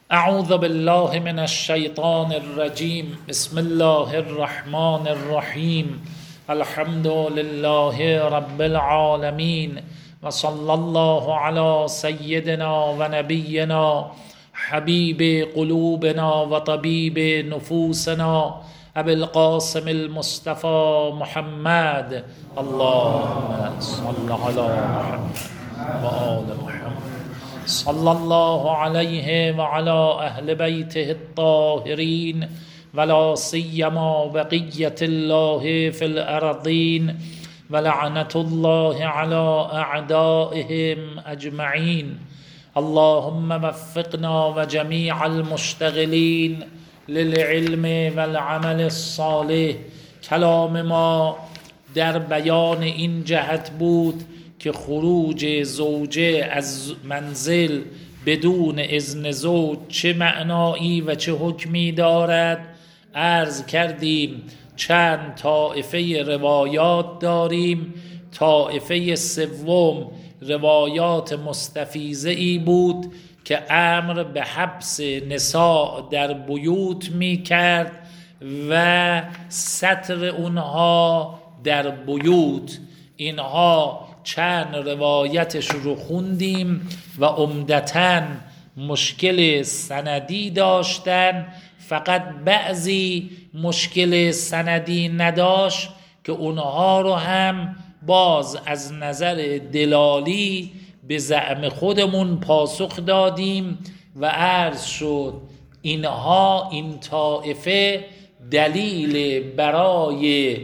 اعوذ بالله من الشیطان الرجیم. بسم الله الرحمن الرحیم. الحمد لله رب العالمین و صلی الله علی سیدنا و نبینا حبیب قلوبنا و طبیب نفوسنا ابی القاسم المصطفى محمد. اللهم صل علی محمد و آل محمد. صلی الله علیه و علی اهل بیته الطاهرین ولا سیما بقیة الله فی الارضین ولعنة الله علی اعدائهم اجمعین. اللهم وفقنا و جمیع المشتغلین للعلم والعمل الصالح. کلام ما در بیان این جهت بود که خروج زوجه از منزل بدون اذن زوج چه معنایی و چه حکمی دارد. عرض کردیم چند طایفه روایات داریم. طایفه سوم روایات مستفیضه ای بود که امر به حبس نساء در بیوت می کرد و ستر اونها در بیوت. اینها چند روایتش رو خوندیم و عمدتاً مشکل سندی داشتن، فقط بعضی مشکل سندی نداشت که اونها رو هم باز از نظر دلالی به زعم خودمون پاسخ دادیم و عرض شد اینها این طائفه دلیل برای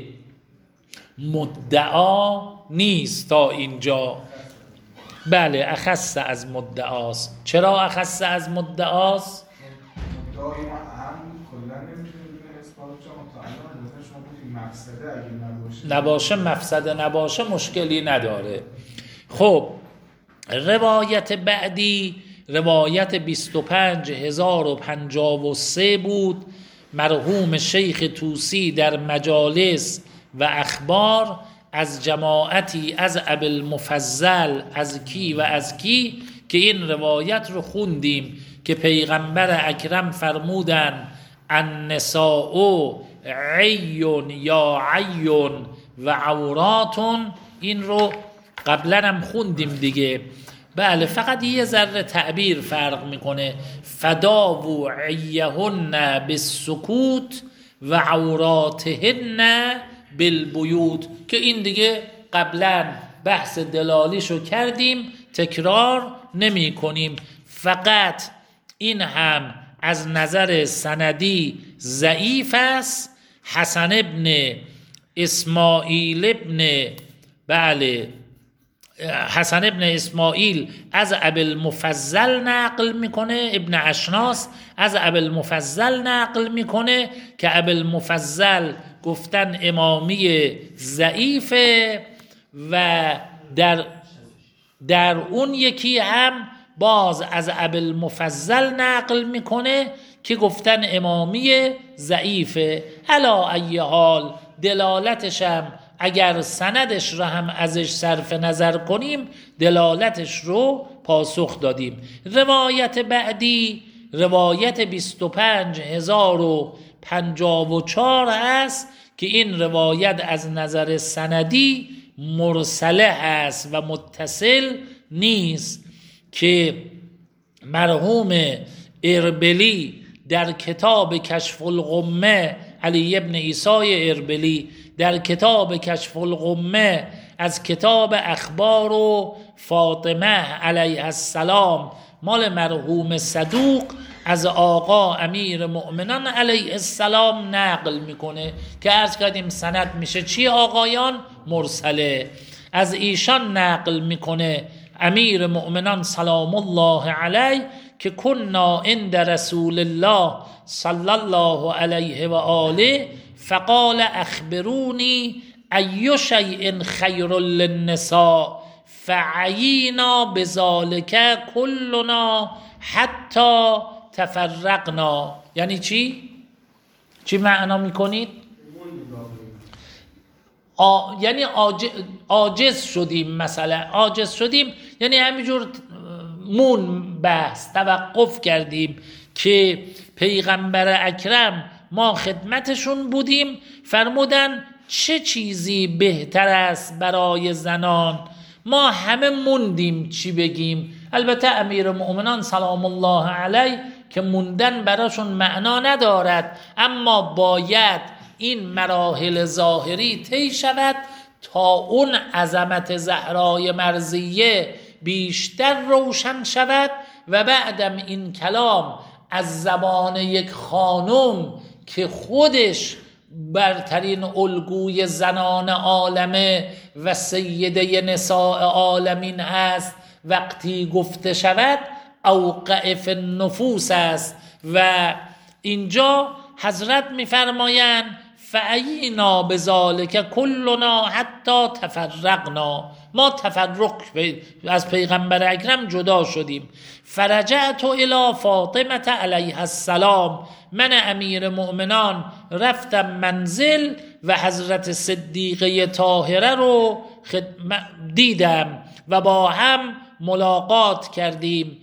مدعا نیست. تا اینجا بله اخص از مدعاست. چرا اخص از مدعاست؟ مدعای ما هم کلا نمیتونیم اثبات مفسده اگه نباشه مفسده نباشه مشکلی نداره. خب روایت بعدی روایت 25053 بود. مرحوم شیخ طوسی در مجالس و اخبار از جماعتی از ابی المفضل از کی و از کی که این روایت رو خوندیم که پیغمبر اکرم فرمودن النساء عیون یا عیون و عوراتون. این رو قبلا هم خوندیم دیگه. بله فقط یه ذره تعبیر فرق میکنه. فداو عیهن بالسکوت و عوراتهن بالبیوت که این دیگه قبلا بحث دلالیشو کردیم تکرار نمی کنیم. فقط این هم از نظر سندی ضعیف است. حسن ابن اسماعیل حسن ابن اسماعیل از ابی المفضل نقل میکنه. ابن اشناس از ابی المفضل نقل میکنه که ابی المفضل گفتن امامی ضعیفه و در اون یکی هم باز از ابی المفضل نقل میکنه که گفتن امامی ضعیفه. علا ای حال دلالتش هم اگر سندش رو هم ازش صرف نظر کنیم دلالتش رو پاسخ دادیم. روایت بعدی روایت 25054 هست که این روایت از نظر سندی مرسله هست و متصل نیست که مرحوم اربلی در کتاب کشف الغمه علی ابن عیسی اربلی در کتاب کشف الغمه از کتاب اخبار و فاطمه علیه السلام مال مرحوم صدوق از آقا امیر مؤمنان علیه السلام نقل میکنه که عرض کردیم سند میشه چی آقایان؟ مرسله. از ایشان نقل میکنه امیر مؤمنان سلام الله علیه که کنا عند رسول الله صلی الله علیه و آله فقال اخبرونی ای شیء خیر للنساء فعینا بذالک کلنا حتی تفرقنا. یعنی چی؟ چی معنا میکنید؟ یعنی عاجز شدیم. مثلا عاجز شدیم یعنی همینجور مون بحث توقف کردیم که پیغمبر اکرم ما خدمتشون بودیم، فرمودن چه چیزی بهتر است برای زنان؟ ما همه موندیم چی بگیم. البته امیر مؤمنان سلام الله علیه که موندن براشون معنا ندارد، اما باید این مراحل ظاهری طی شود تا اون عظمت زهرای مرضیه بیشتر روشن شود و بعدم این کلام از زبان یک خانم که خودش برترین الگوی زنان عالمه و سیده نساء عالمین هست وقتی گفته شود اوقع فی النفوس است. و اینجا حضرت میفرمایند فعینا بذالک کلنا حتی تفرقنا، ما تفرق از پیغمبر اکرم جدا شدیم. فرجعت الی فاطمه علیها السلام، من امیر مؤمنان رفتم منزل و حضرت صدیقه طاهره رو دیدم و با هم ملاقات کردیم.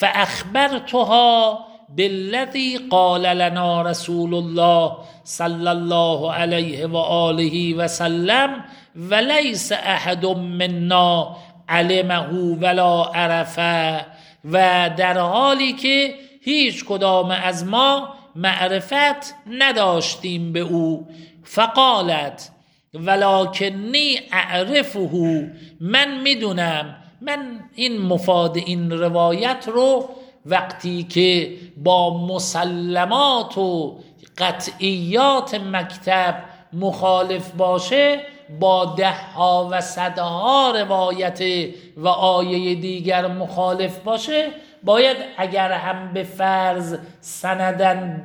فاخبرتها بالذی قال لنا رسول الله صلی الله علیه و آله و سلم ولیس احد منا علمه ولا عرفه، و در حالی که هیچ کدام از ما معرفت نداشتیم به او. فقالت ولکنی اعرفه، من میدونم. من این مفاد این روایت رو وقتی که با مسلمات و قطعیات مکتب مخالف باشه، با دهها و صدها روایت و آیه دیگر مخالف باشه، باید اگر هم به فرض سندن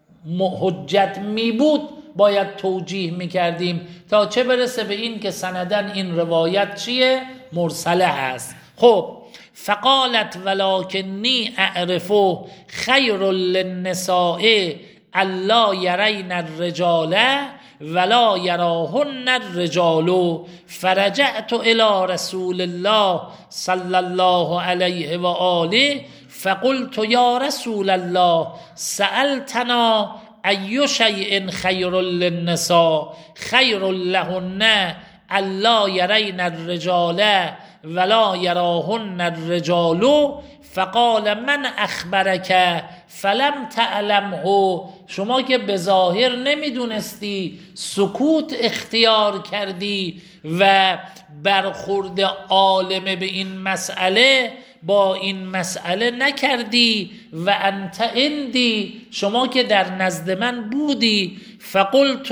حجت می بود باید توجیه می کردیم تا چه برسه به این که سندن این روایت چیه؟ مرسله هست. خب فقالت ولکنی اعرفه خیر للنساء الا یرین الرجال ولا یراهن الرجال. فرجعت الی رسول الله صلی الله علیه و آله فقلت یا رسول الله سألتنا ای شیء خیر للنساء خیر لهن الا یرین الرجال ولا یراهن الرجال. فقال من اخبرک فلم تعلمه، شما که به ظاهر نمیدونستی سکوت اختیار کردی و برخورد عالم به این مسئله با این مسئله نکردی و انت عندی، شما که در نزد من بودی. فقلت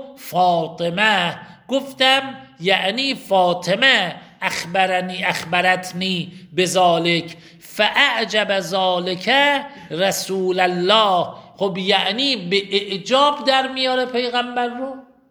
فاطمه، گفتم یعنی فاطمه اخبرتنی بذالک فاعجب ذالک رسول الله. خب یعنی به اعجاب در میاره پیغمبر رو.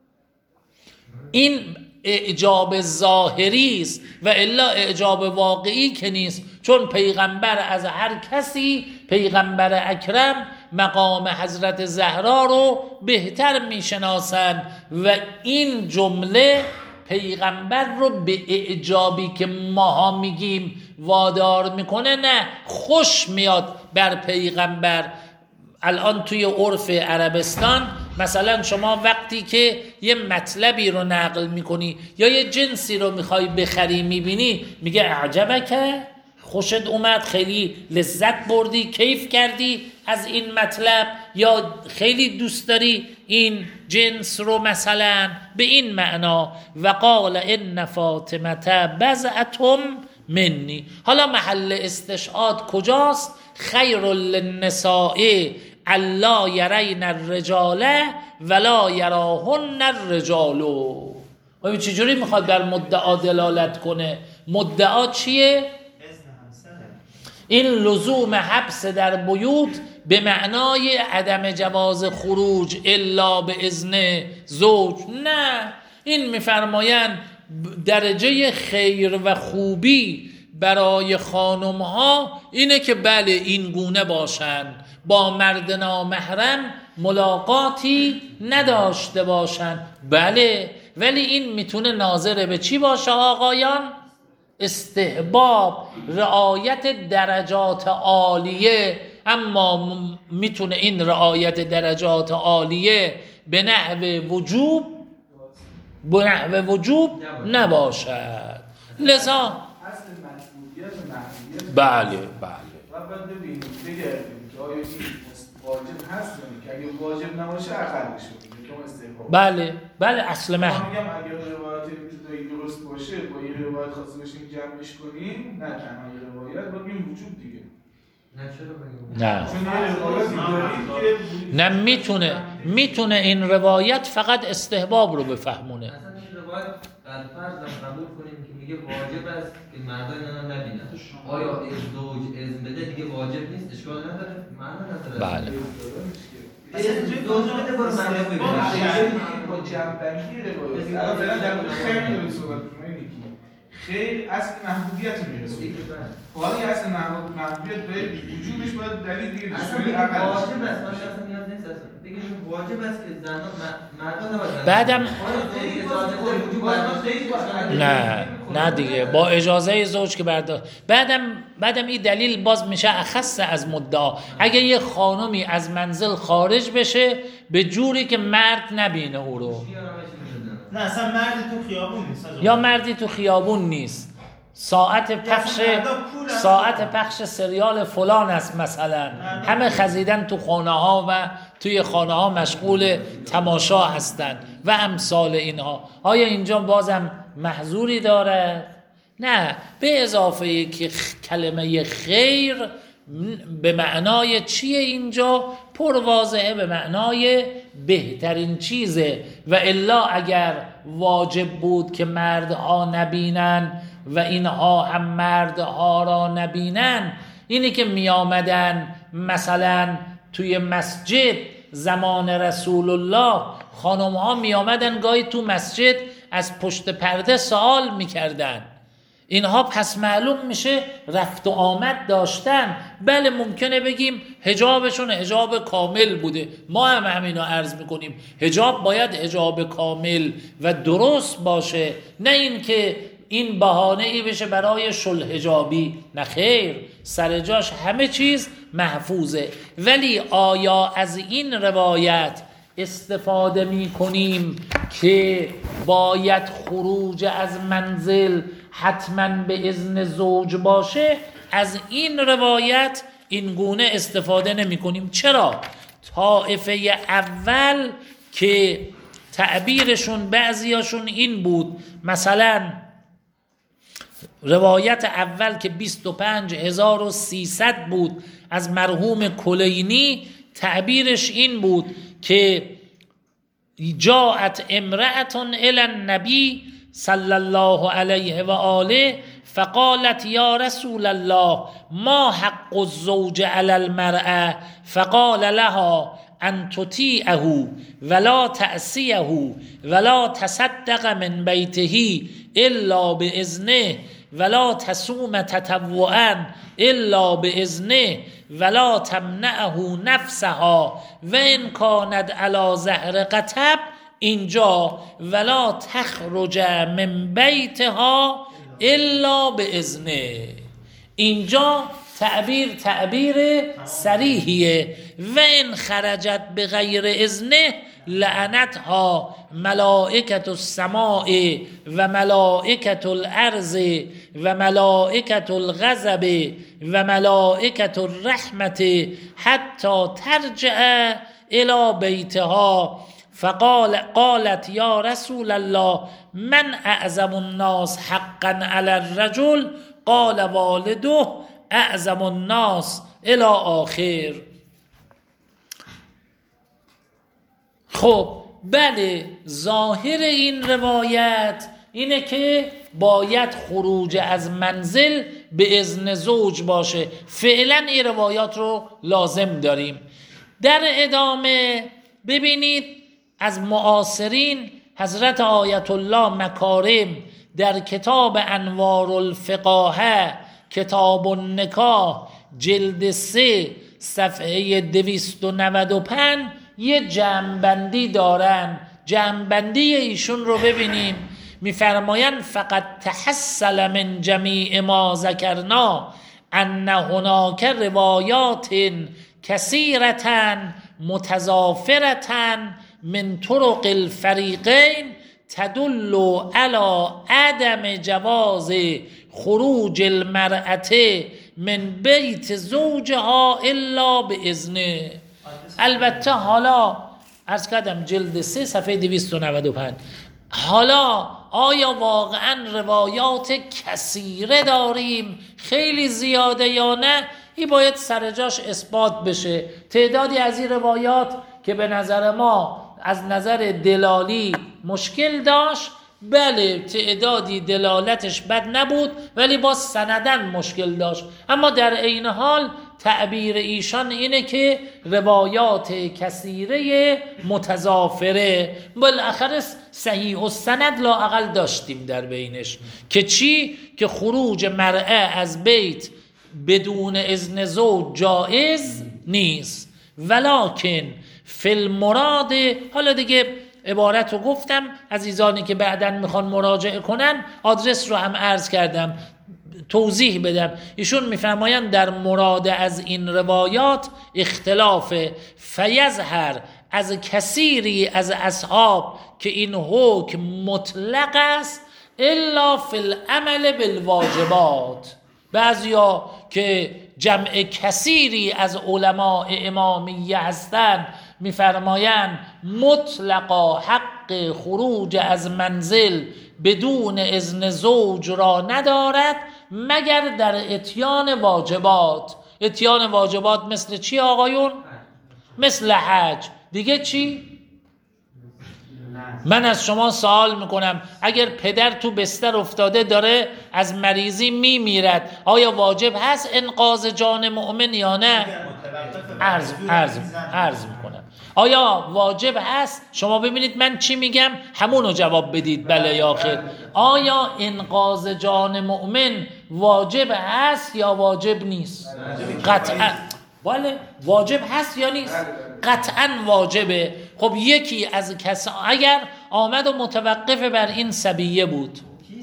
این اعجاب ظاهری است و الا اعجاب واقعی که نیست، چون پیغمبر از هر کسی، پیغمبر اکرم مقام حضرت زهرا رو بهتر میشناسند و این جمله پیغمبر رو به اعجابی که ماها میگیم وادار میکنه، نه خوش میاد بر پیغمبر. الان توی عرف عربستان مثلا شما وقتی که یه مطلبی رو نقل میکنی یا یه جنسی رو میخوای بخری میبینی میگه اعجبکه، خوشت اومد، خیلی لذت بردی، کیف کردی از این مطلب، یا خیلی دوست داری این جنس رو، مثلا به این معنا. و قال ان فاطمه بضعة منی. حالا محل استشهاد کجاست؟ خیر للنساء الا یرین الرجال ولا یراهن الرجال. و چجوری میخواد بر مدعا دلالت کنه؟ مدعا چیه؟ این لزوم حبس در بیوت به معنای عدم جواز خروج الا به اذن زوج، نه. این میفرمایند درجه خیر و خوبی برای خانم ها اینه که بله این گونه باشن، با مرد نامحرم ملاقاتی نداشته باشن، بله، ولی این میتونه ناظر به چی باشه آقایان؟ استحباب، رعایت درجات عالیه. اما میتونه این رعایت درجات عالیه به نحو وجوب نباشد. لذا اصل مطلوبیت و محدودیت بله و بعد ببینیم بگردیم که آیا این واجب هست یا نه، که اگه واجب نباشه اقلش بگیم که استحباب. بله اصل من میگم اگر روایت ابتدایی درست باشه با این روایت خواسته باشیم جمعش کنیم، نه تنها یه روایت با این وجود دیگه. نه چون یه روایت داریم که میتونه این روایت فقط استحباب رو بفهمونه. اصلا این روایت فرض قبول کنیم که میگه واجب است که مردان اینا نبینن، آیا زوج اذن بده دیگه واجب نیست؟ اشکال نداره؟ معنا نداره. بله اصلا زوج بده برو مرد ببینه با جنبندی روایت الان فعلا در مورد خیر داریم صحبت می‌کنیم. خیر اصل محدودیت رو میرسونه. حالا یه اصل محدودیت به وجودش باید دلیل دیگه اصلا دستوری واجب اقل است، اصلا نیاز نیست اصلا بگیم واجب است که زنان مردان نباید. بعدم نه دیگه با اجازه زوج که برداشت. بعدم این دلیل باز میشه اخص از مدعا. اگه یه خانمی از منزل خارج بشه به جوری که مرد نبینه او رو، نه اصلا مردی تو خیابون نیست، یا مردی تو خیابون نیست، ساعت پخش سریال فلان است مثلا، همه خزیدن تو خانه ها و توی خانه ها مشغول تماشا هستن و امثال اینها. آیا اینجا بازم محظوری داره؟ نه، به اضافه که کلمه خیر به معنای چیه اینجا؟ پرواضحه، به معنای بهترین چیزه. و الا اگر واجب بود که مردها نبینن و اینها هم مردها را نبینن، اینی که می آمدن مثلا توی مسجد زمان رسول الله، خانم ها می آمدن گاهی تو مسجد از پشت پرده سوال می کردن، اینها پس معلوم میشه رفت و آمد داشتن. بله ممکنه بگیم حجابشون حجاب کامل بوده، ما هم همینو عرض میکنیم، حجاب باید حجاب کامل و درست باشه، نه این که این بهانه ای بشه برای شل حجابی. نه خیر، سر جاش همه چیز محفوظه. ولی آیا از این روایت استفاده می کنیم که باید خروج از منزل حتما به اذن زوج باشه؟ از این روایت این گونه استفاده نمی کنیم. چرا؟ طائفه اول که تعبیرشون بعضیاشون این بود، مثلا روایت اول که 25300 بود از مرحوم کلینی، تعبیرش این بود که جاءت امرأة الی النبی صلی الله علیه و آله فقالت یا رسول الله ما حق الزوج علی المرأة فقال لها ان تطیعه ولا تعصیه ولا تصدق من بیته الا باذنه ولا تصوم تطوعا الا باذنه ولا تمنعه نفسها و ان کانت علی ظهر قطب، اینجا ولا تخرج من بیتها الا باذنه، اینجا تعبیر صریحیه. و ان خرجت بغیر اذنه لعنتها ملائکة السماء و ملائکة الارض و ملائکة الغضب و ملائکة الرحمة حتی ترجع الى بیتها. قالت یا رسول الله من اعظم الناس حقا علی الرجل؟ قال والده اعظم الناس الی آخر. خب بله، ظاهر این روایت اینه که باید خروج از منزل به اذن زوج باشه. فعلا این روایات رو لازم داریم. در ادامه ببینید از معاصرین حضرت آیت الله مکارم در کتاب انوار الفقاهه، کتاب النکاح، جلد 3 صفحه 295 یه جمع‌بندی دارن. جمع‌بندی ایشون رو ببینیم. میفرمایند فقط تحصل من جمیع ما ذکرنا ان هناک روایات کثیرة متضافرة من طرق الفریقین تدل علی عدم جواز خروج المرأة من بیت زوجها الا باذنه. البته حالا عرض کردم جلد 3 صفحه 295. حالا آیا واقعا روایات کثیره داریم خیلی زیاده یا نه؟ این باید سر جاش اثبات بشه. تعدادی از این روایات که به نظر ما از نظر دلالی مشکل داشت، بله تعدادی دلالتش بد نبود ولی باز سندن مشکل داشت، اما در عین حال تعبیر ایشان اینه که روایات کثیره متضافره، بالاخره صحیح السند لااقل داشتیم در بینش که چی؟ که خروج مرأه از بیت بدون اذن زوج جائز نیست. ولکن فی المراد، حالا دیگه عبارت رو گفتم، عزیزانی که بعداً میخوان مراجعه کنن آدرس رو هم عرض کردم توضیح بدم. ایشون میفرمایند در مراد از این روایات اختلاف فیظهر از کثیری از اصحاب که این حکم مطلق است الا فی العمل بالواجبات. بعضیا که جمع کثیری از علماء امامیه هستند میفرمایند مطلقا حق خروج از منزل بدون اذن زوج را ندارد مگر در اتیان واجبات. اتیان واجبات مثل چی آقایون؟ مثل حج. دیگه چی؟ من از شما سوال میکنم اگر پدر تو بستر افتاده داره از مریضی میمیرد آیا واجب هست انقاذ جان مؤمن یا نه؟ عرض میکنم آیا واجب هست؟ شما ببینید من چی میگم همونو جواب بدید بله یا خیر. آیا انقاذ جان مؤمن واجب هست یا واجب نیست؟ قطعا بله واجب هست یا نیست؟ قطعا واجبه. خب یکی از کسان اگر آمد و متوقف بر این صبیه بود،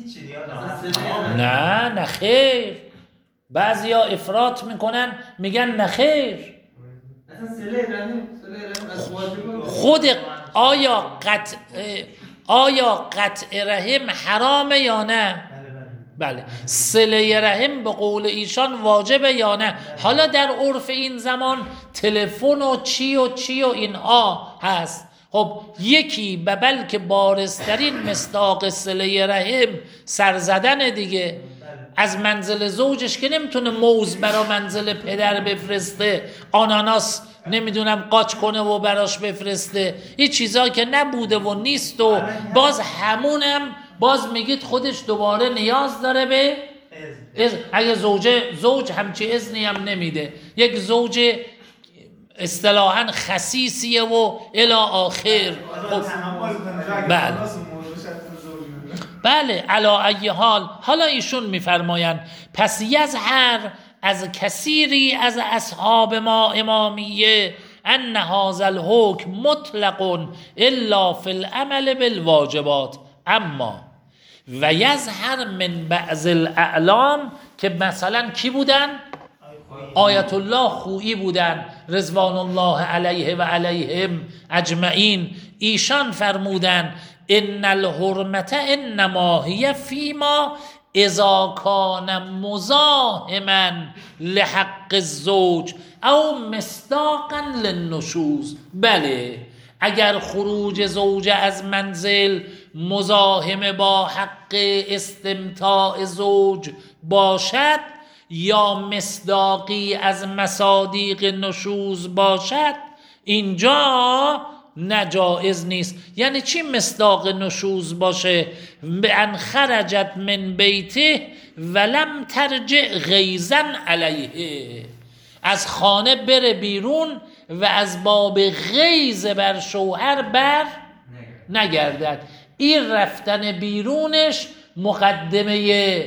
نه خیر، بعضیا افراط میکنن میگن نه خیر. خود آیا قطع رحم حرامه یا نه؟ بله. صله رحم به قول ایشان واجبه یا نه؟ حالا در عرف این زمان تلفن و چی و اینها هست. خب یکی بلکه بارزترین مصداق صله رحم سر زدن دیگه. از منزل زوجش که نمیتونه موز برا منزل پدر بفرسته، آناناس نمیدونم قاچ کنه و براش بفرسته، این چیزا که نبوده و نیست و باز همونم باز میگید خودش دوباره نیاز داره به اگه زوج همچی اذنی هم نمیده، یک زوج اصطلاحاً خسیسیه و الی آخر. بله علا ای حال. حالا ایشون میفرمایند پس یظهر از کثیری از اصحاب ما امامیه ان هذا الحکم مطلق الا فی العمل بالواجبات، اما و یظهر من بعض الاعلام که مثلا کی بودن؟ آیت الله خویی بودن رضوان الله علیه و علیهم اجمعین. ایشان فرمودن ان الحرمت انما هی فیما اذا کان مزاحما لحق الزوج او مصداقا للنشوز. بله اگر خروج زوج از منزل مزاحم با حق استمتاع زوج باشد یا مصداقی از مصادیق نشوز باشد اینجا نجائز نیست. یعنی چی مصداق نشوز باشه؟ به ان خرجت من بیته ولم ترجع غیظا علیه، از خانه بره بیرون و از باب غیظ بر شوهر بر نگردد. این رفتن بیرونش مقدمه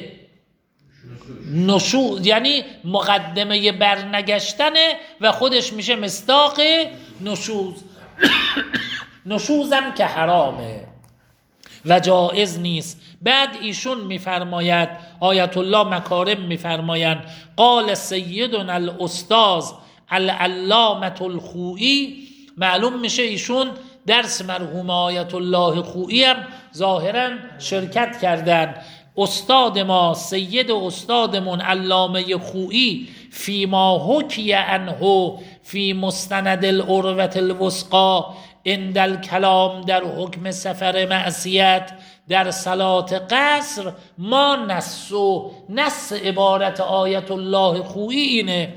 نشوز، یعنی مقدمه برنگشتنه و خودش میشه مصداق نشوز. نشوزم که حرامه. و جایز نیست. بعد ایشون میفرماید، آیت الله مکارم میفرمایند قال سیدنا الاستاذ العلامة الخوئی، معلوم میشه ایشون درس مرحوم آیت الله خوئی هم ظاهرا شرکت کردن. استاد ما سید استادمون علامه خوئی فی ما حکی عنه فی مستند العروة الوثقی عند الکلام در حکم سفر معصیت در صلات قصر، ما نص عبارت آیت الله خوئی اینه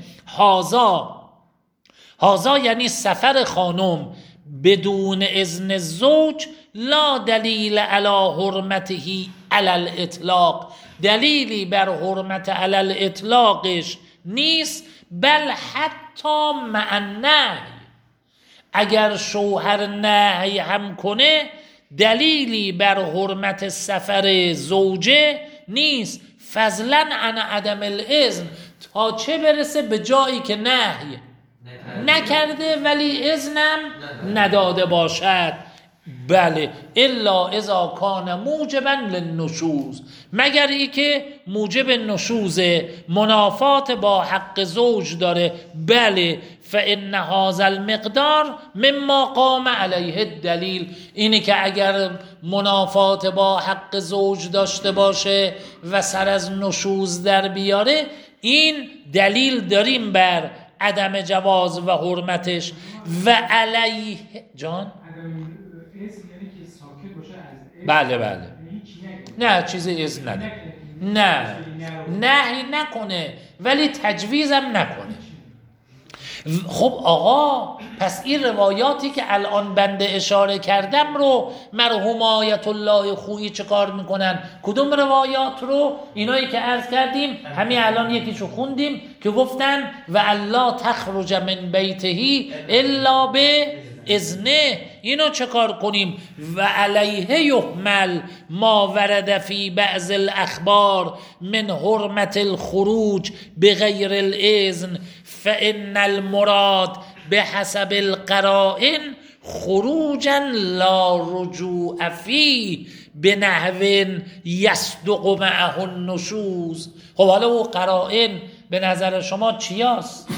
هازا یعنی سفر خانم بدون اذن زوج لا دلیل علی حرمته علی الاطلاق، دلیلی بر حرمت علی الاطلاقش نیست، بل حتی مع النهی، اگر شوهر نهی هم کنه دلیلی بر حرمت سفر زوجه نیست، فضلا عن عدم الاذن، تا چه برسه به جایی که نهی نکرده ولی اذنم نداده باشد. بله، الا اذا کان موجبا للنشوز، مگر ای که موجب نشوز منافات با حق زوج داره. بله، فان هذا المقدار مما قام علیه الدلیل، اینی که اگر منافات با حق زوج داشته باشه و سر از نشوز در بیاره، این دلیل داریم بر عدم جواز و حرمتش. و علیه جان بله نه چیزی اذن نده، نه نهی نکنه ولی تجویزم نکنه. خب آقا، پس این روایاتی که الان بنده اشاره کردم رو مرحوم آیت الله خوئی چه کار میکنن؟ کدوم روایات رو؟ اینایی که عرض کردیم، همین الان یکیشو خوندیم که گفتن و الا تخرج من بیته الا به اذنه. اینو چه کار کنیم؟ و علیه یحمل ما ورد فی بعض الاخبار من حرمت الخروج بغیر الاذن، فان المراد بحسب القرائن خروجا لا رجوع فيه بنحو یصدق معه النشوز. خب حالا او قرائن به نظر شما چی هست؟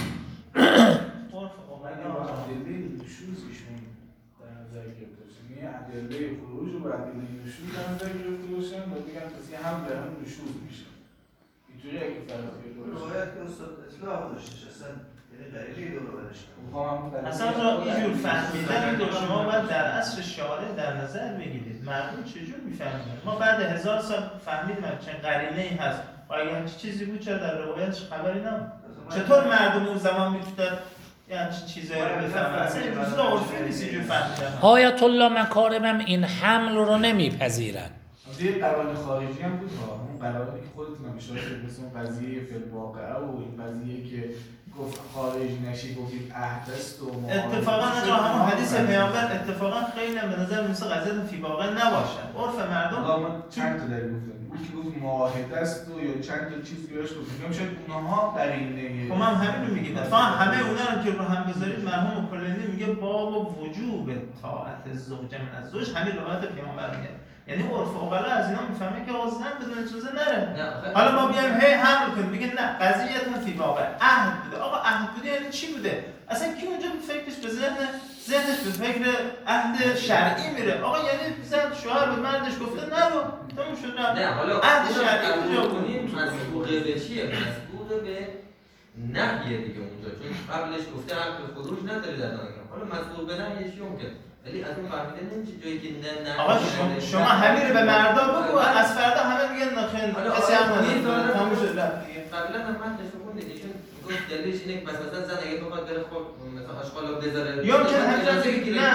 هم به هم نشوز میشه. اینجوری اگه فرض روایت که استاد اصلاح داشتش اصلا، یعنی دلیلی رو برش اصلا اینجور فهمیدن رو شما باید در عصر شارع در نظر بگیرید. مردم چجور میفهمن؟ ما بعد 1000 سال فهمیدیم چه قرینه‌ای هست و اگه همچین چیزی بود چرا در روایتش خبری نبود؟ چطور مردم اون زمان میتونن یعنی چیزایی رو بفهمن؟ اصلا این روزا عرفی نیست اینجور فهمیدن. آیت الله مکارم این حمل رو نمیپذیرن. یه قرائن خارجی هم بود، اون قرائنی که خودتون هم اشاره کردید، مثل اون قضیه فی‌الواقعه و این قضیه که گفت خارج نشی گفتید عهد است و اتفاقا همون حدیث پیامبر اتفاقا خیلی به نظر مثل قضیه فی واقع نباشد. عرف مردم من چند تا دلیل گفتم، اون که گفت معاهده است و یا چند تا چیز بیاش گفتم، شاید اونها قرینه. خب من همین رو میگم، اتفاقا همه اونا رو که رو هم بذارید مرحوم کلینی میگه باب وجوب طاعت زوج من از زوج، همین روایت پیامبر میگه. یعنی عرف عقلا از اینا میفهمه که زن بدون اجازه نره. حالا ما بیایم هی حمل کنیم بگیم نه قضیه‌تون فی واقع عهد بوده. آقا عهد بوده یعنی چی بوده؟ اصلا کی اونجا فکرش به ذهنش به فکر عهد شرعی میره؟ آقا یعنی زن شوهر به مردش گفته نرو، تموم شد. نه حالا عهد شرعی کجا کنیم؟ مسبوقه به چیه؟ مسبوقه به نهیه دیگه اونجا، چون قبلش گفته حق خروج نداره در نهی. حالا مسبوق به نهیه چی ممکن؟ ولی از اون فهمیده نمیشه جایی که نه آقا شما همین رو به مردا بگو، از فردا همه میگن نخن کسی هم نداره، تموم شد رفت دیگه. قبلا هم من تشکر ایشون گفت دلیلش اینه که مثلا زن اگه بخواد بره خب مثلا آشغالو بذاره یا که همین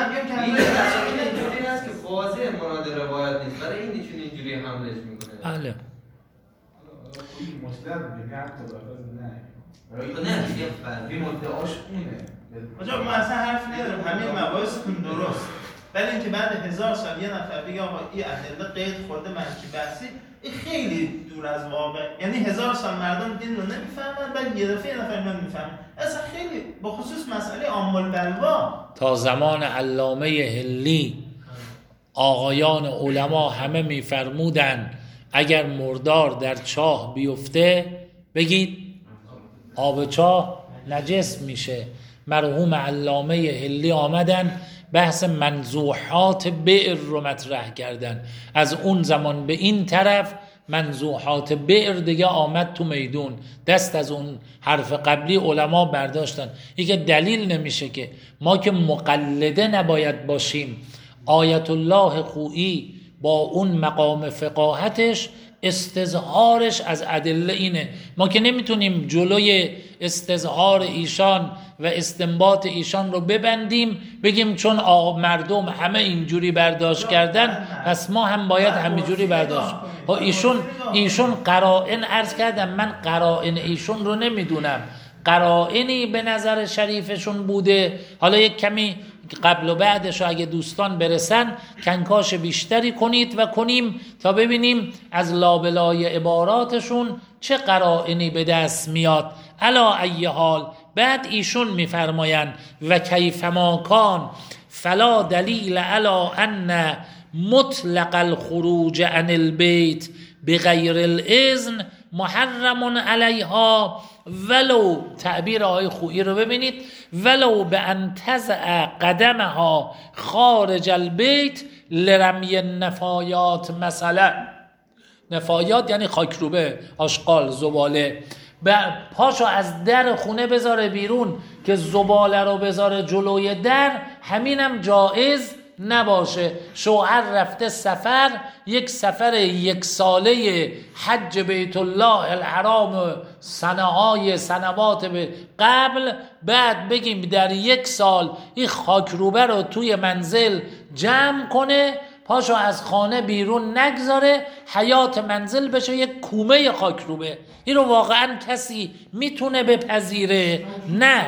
اینجوری هست که واضح مراد روایت نیست، برای این ایشون اینجوری حملش میکنه. بله این مطلق میگه حتی لفظ نه دیگه این مدعاش اونه. آجا ما اصلا حرف ندارم، همین مباحثتون درست، ولی اینکه بعد 1000 سال یه نفر بگه آقا این ادله قید خورده منفی بحثی، این خیلی دور از واقع. یعنی 1000 سال مردم دین رو نمیفهمن، بعد یه دفعه یه نفر اینو میفهمن. اصلا خیلی با خصوص مسئله عام البلوا تا زمان علامه هلی آقایان علما همه میفرمودن اگر مردار در چاه بیفته بگید آب چاه نجس میشه. مرحوم علامه حلی آمدن بحث منزوحات بئر رو مطرح کردن. از اون زمان به این طرف منزوحات بئر دیگه آمد تو میدون، دست از اون حرف قبلی علما برداشتن. این دلیل نمیشه که ما که مقلده نباید باشیم. آیت الله خویی با اون مقام فقاهتش استظهارش از ادله اینه. ما که نمیتونیم جلوی استظهار ایشان و استنباط ایشان رو ببندیم بگیم چون مردم همه اینجوری برداشت کردن پس ما هم باید همینجوری برداشت. ایشون قرائن عرض کردم، من قرائن ایشون رو نمیدونم، قرائنی به نظر شریفشون بوده. حالا یک کمی قبل و بعدش رو اگه دوستان برسن کنکاش بیشتری کنید و کنیم تا ببینیم از لابلای عباراتشون چه قرائنی به دست میاد. علا ای حال بعد ایشون میفرماین و کیفما کان فلا دلیل علا ان مطلق الخروج عن البیت بغیر الاذن محرم علیها ولو، تعبیر آقای خویی رو ببینید، ولو به ان تضع قدمها خارج البیت لرمی النفایات. مثلا نفایات یعنی خاکروبه، آشغال، زباله، پاشو از در خونه بذاره بیرون که زباله رو بذاره جلوی در، همینم جایز نباشه. شوهر رفته سفر، یک سفر یک ساله حج بیت الله الحرام سنوات قبل، بعد بگیم در یک سال این خاکروبه رو توی منزل جمع کنه، پاشو از خانه بیرون نگذاره، حیات منزل بشه یک کومه خاکروبه. این رو واقعا کسی میتونه بپذیره؟ نه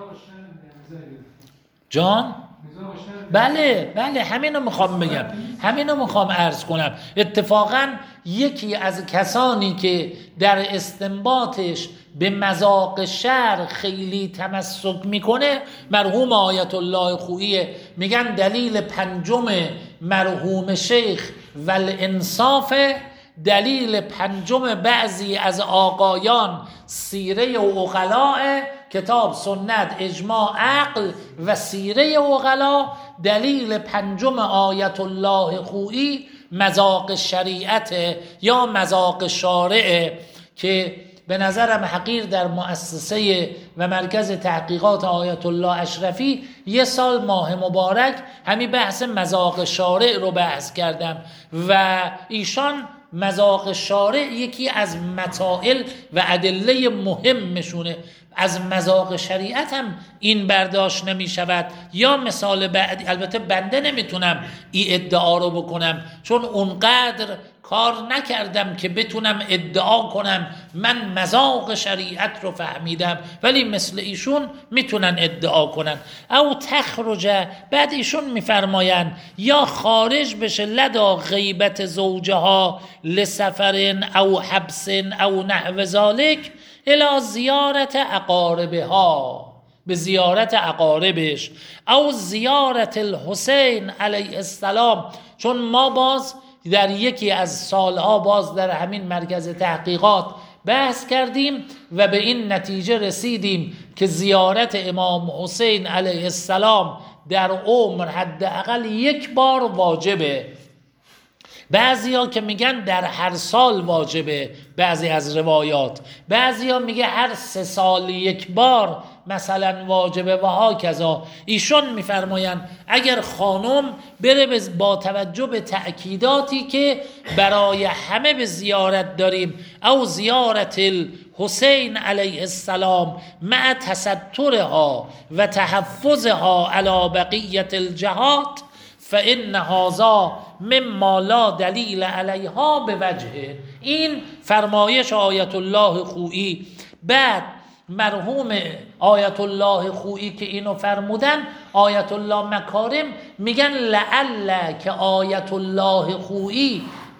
جان؟ بله همینو میخوام بگم، همینو میخوام عرض کنم. اتفاقا یکی از کسانی که در استنباطش به مذاق شرع خیلی تمسک میکنه مرحوم آیت الله خویی. میگن دلیل پنجم مرحوم شیخ والانصاف، دلیل پنجم بعضی از آقایان سیره عقلاء، کتاب سنت اجماع عقل و سیره عقلاء، دلیل پنجم آیت الله خویی مذاق شریعت یا مذاق شارع، که به نظرم حقیر در مؤسسه و مرکز تحقیقات آیت الله اشرفی یه سال ماه مبارک همین بحث مذاق شارع رو بحث کردم و ایشان مذاق شارع یکی از مسائل و ادله مهمشونه. از مذاق شریعت هم این برداشت نمی شود. یا مثال بعدی، البته بنده نمیتونم این ادعا رو بکنم چون اونقدر کار نکردم که بتونم ادعا کنم من مذاق شریعت رو فهمیدم، ولی مثل ایشون میتونن ادعا کنن. او تخرج، بعد ایشون میفرماین یا خارج بشه لدا غیبت زوجها لسفر او حبس او نحو ذالک الی زیارت اقاربها، به زیارت اقاربش، او زیارت الحسین علیه السلام. چون ما باز در یکی از سالها باز در همین مرکز تحقیقات بحث کردیم و به این نتیجه رسیدیم که زیارت امام حسین علیه السلام در عمر حداقل یک بار واجبه. بعضیا که میگن در هر سال واجبه، بعضی از روایات، بعضیا میگه هر 3 سال یک بار مثلا واجبه و ها کذا. ایشون میفرماین اگر خانم بره با توجه به تأکیداتی که برای همه به زیارت داریم، او زیارت الحسین علیه السلام مع تسترها و تحفظها علی بقیت الجهات، فإن هذا مما لا دلیل علیها به وجهه. این فرمایش آیت الله خویی. بعد مرحوم آیت الله خویی که اینو فرمودن، آیت الله مکارم میگن لعل که آیت الله خویی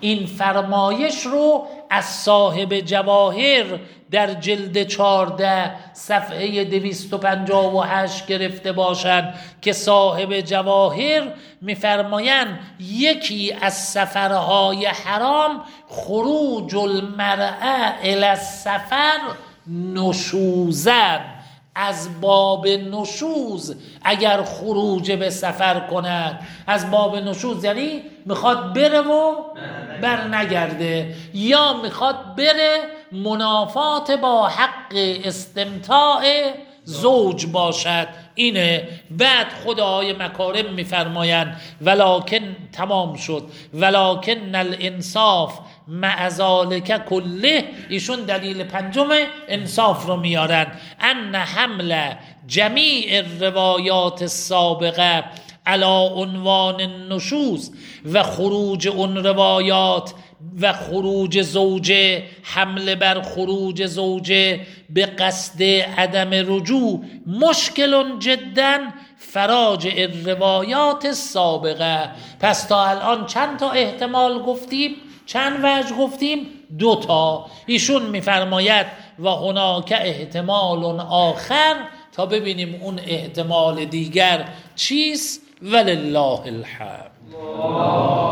این فرمایش رو از صاحب جواهر در جلد 14 صفحه 258 گرفته باشند که صاحب جواهر میفرمایند یکی از سفرهای حرام خروج المرأة الی السفر نشوزن، از باب نشوز اگر خروج به سفر کند. از باب نشوز یعنی میخواد بره و بر نگرده، یا میخواد بره منافات با حق استمتاع زوج باشد. اینه. بعد خدای مکارم میفرمایند ولکن، تمام شد، ولکن الانصاف مع ذلک کله. ایشون دلیل پنجم انصاف رو میارن، ان حمل جمیع الروایات السابقه علی عنوان النشوز و خروج اون روایات و خروج زوجه، حمله بر خروج زوجه به قصد عدم رجوع مشکل جدا فراج الروایات السابقه. پس تا الان چند تا احتمال گفتیم؟ چند وجه گفتیم؟ 2 تا. ایشون میفرماید و هناک احتمال آخر، تا ببینیم اون احتمال دیگر چیست. ولله الحمد.